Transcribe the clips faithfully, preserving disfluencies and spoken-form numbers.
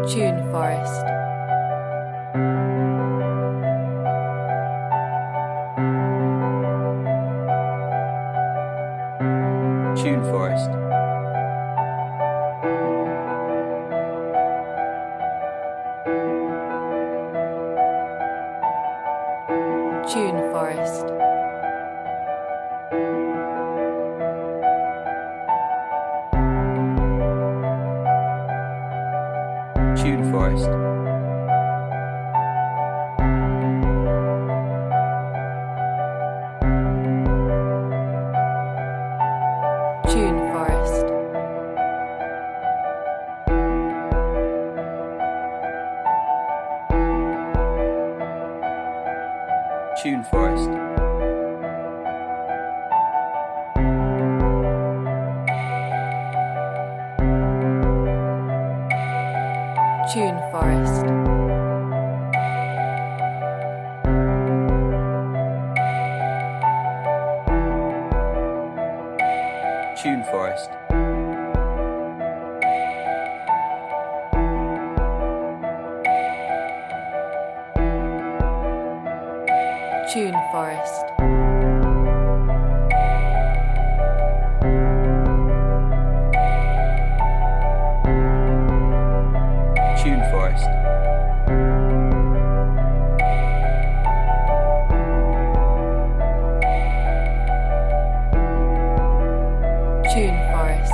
Tune Forest. Tune Forest. Tune Forest. Tune Forest. Tune Forest. Tune Forest. Tune Forest. Tune Forest. Tune Forest. Tune Forest. Tune Forest.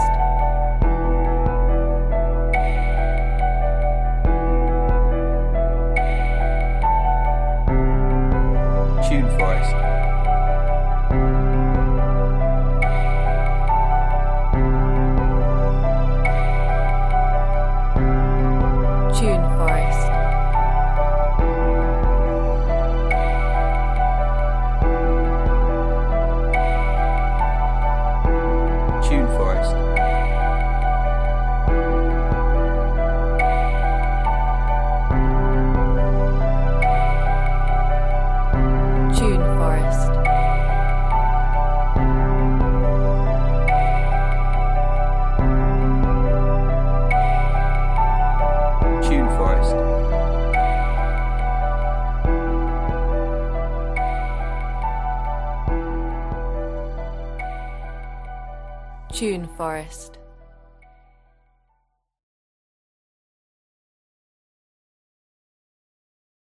Tune Forest. Tune Forest. Tune Forest. Tune Forest. Tune Forest. Tune Forest.